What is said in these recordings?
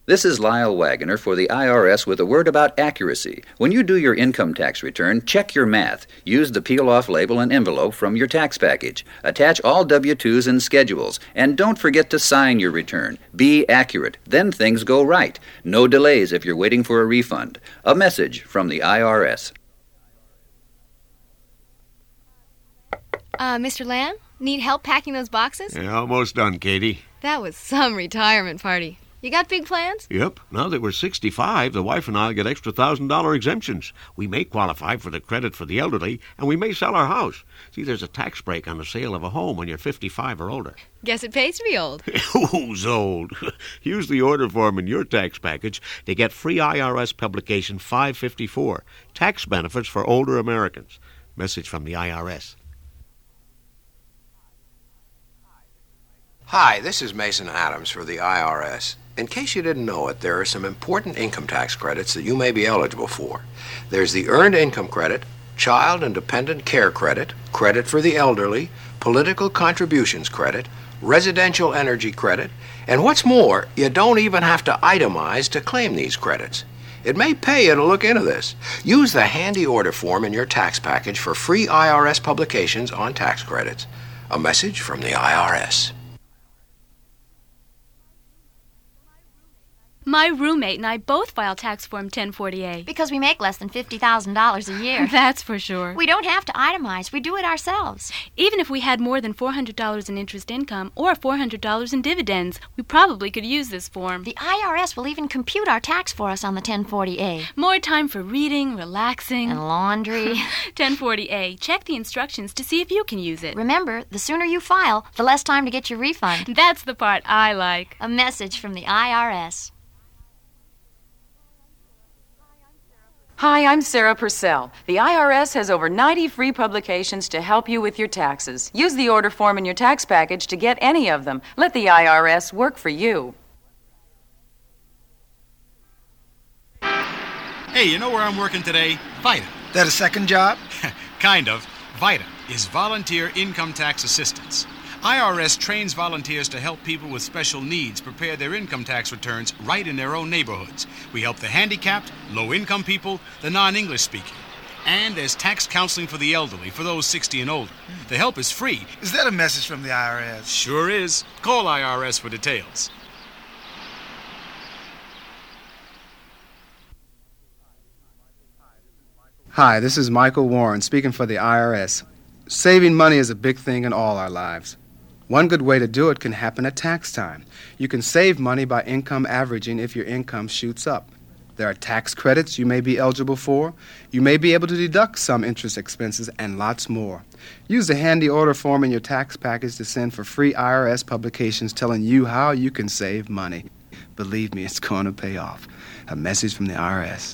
This is Lyle Wagoner for the IRS with a word about accuracy. When you do your income tax return, check your math. Use the peel-off label and envelope from your tax package. Attach all W-2s and schedules. And don't forget to sign your return. Be accurate. Then things go right. No delays if you're waiting for a refund. A message from the IRS. Mr. Lamb, need help packing those boxes? Yeah, almost done, Katie. That was some retirement party. You got big plans? Yep. Now that we're 65, the wife and I get extra $1,000 exemptions. We may qualify for the credit for the elderly, and we may sell our house. See, there's a tax break on the sale of a home when you're 55 or older. Guess it pays to be old. Who's old? Use the order form in your tax package to get free IRS publication 554, Tax Benefits for Older Americans. Message from the IRS. Hi, this is Mason Adams for the IRS. In case you didn't know it, there are some important income tax credits that you may be eligible for. There's the Earned Income Credit, Child and Dependent Care Credit, Credit for the Elderly, Political Contributions Credit, Residential Energy Credit, and what's more, you don't even have to itemize to claim these credits. It may pay you to look into this. Use the handy order form in your tax package for free IRS publications on tax credits. A message from the IRS. My roommate and I both file tax form 1040A. Because we make less than $50,000 a year. That's for sure. We don't have to itemize. We do it ourselves. Even if we had more than $400 in interest income or $400 in dividends, we probably could use this form. The IRS will even compute our tax for us on the 1040A. More time for reading, relaxing. And laundry. 1040A. Check the instructions to see if you can use it. Remember, the sooner you file, the less time to get your refund. That's the part I like. A message from the IRS. Hi, I'm Sarah Purcell. The IRS has over 90 free publications to help you with your taxes. Use the order form in your tax package to get any of them. Let the IRS work for you. Hey, you know where I'm working today? VITA. That a second job? Kind of. VITA is Volunteer Income Tax Assistance. IRS trains volunteers to help people with special needs prepare their income tax returns right in their own neighborhoods. We help the handicapped, low-income people, the non-English speaking. And there's tax counseling for the elderly, for those 60 and older. The help is free. Is that a message from the IRS? Sure is. Call IRS for details. Hi, this is Michael Warren speaking for the IRS. Saving money is a big thing in all our lives. One good way to do it can happen at tax time. You can save money by income averaging if your income shoots up. There are tax credits you may be eligible for. You may be able to deduct some interest expenses and lots more. Use the handy order form in your tax package to send for free IRS publications telling you how you can save money. Believe me, it's going to pay off. A message from the IRS.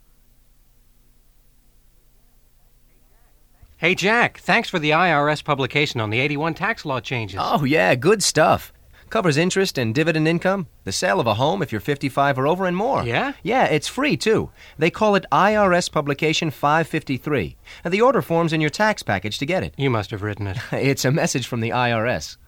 Hey, Jack, thanks for the IRS publication on the 81 tax law changes. Oh, yeah, good stuff. Covers interest and dividend income, the sale of a home if you're 55 or over, and more. Yeah? Yeah, it's free, too. They call it IRS Publication 553. And the order form's in your tax package to get it. You must have written it. It's a message from the IRS.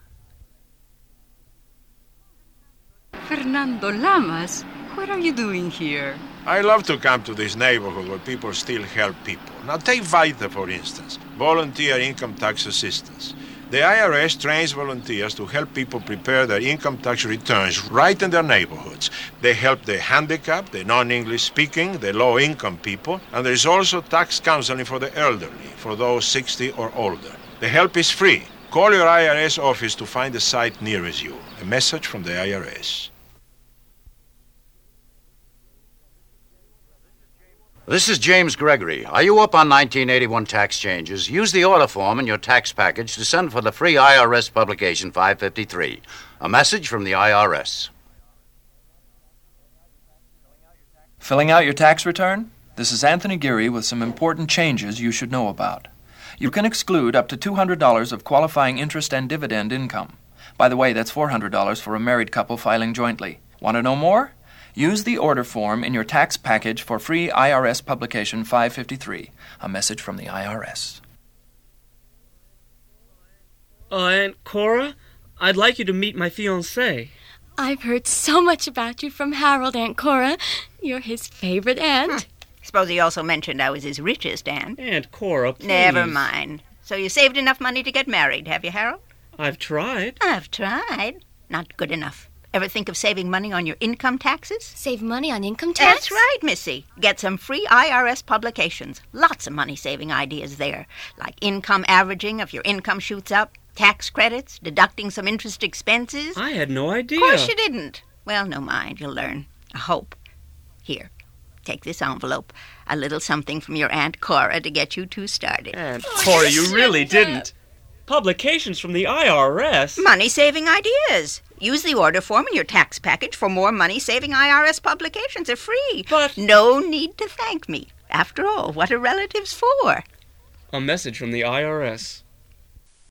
Fernando Lamas, what are you doing here? I love to come to this neighborhood where people still help people. Now take VITA, for instance, Volunteer Income Tax Assistance. The IRS trains volunteers to help people prepare their income tax returns right in their neighborhoods. They help the handicapped, the non-English speaking, the low-income people, and there's also tax counseling for the elderly, for those 60 or older. The help is free. Call your IRS office to find the site nearest you. A message from the IRS. This is James Gregory. Are you up on 1981 tax changes? Use the order form in your tax package to send for the free IRS publication 553. A message from the IRS. Filling out your tax return? This is Anthony Geary with some important changes you should know about. You can exclude up to $200 of qualifying interest and dividend income. By the way, that's $400 for a married couple filing jointly. Want to know more? Use the order form in your tax package for free IRS publication 553. A message from the IRS. Aunt Cora, I'd like you to meet my fiancée. I've heard so much about you from Harold, Aunt Cora. You're his favorite aunt. Suppose he also mentioned I was his richest aunt. Aunt Cora, please. Never mind. So you saved enough money to get married, have you, Harold? I've tried. I've tried. Not good enough. Ever think of saving money on your income taxes? Save money on income tax? That's right, Missy. Get some free IRS publications. Lots of money-saving ideas there, like income averaging if your income shoots up, tax credits, deducting some interest expenses. I had no idea. Of course you didn't. Well, no mind. You'll learn. I hope. Here, take this envelope. A little something from your Aunt Cora to get you two started. Aunt Cora, you really didn't. Publications from the IRS? Money-saving ideas. Use the order form in your tax package for more money-saving IRS publications. They're free. But no need to thank me. After all, what are relatives for? A message from the IRS.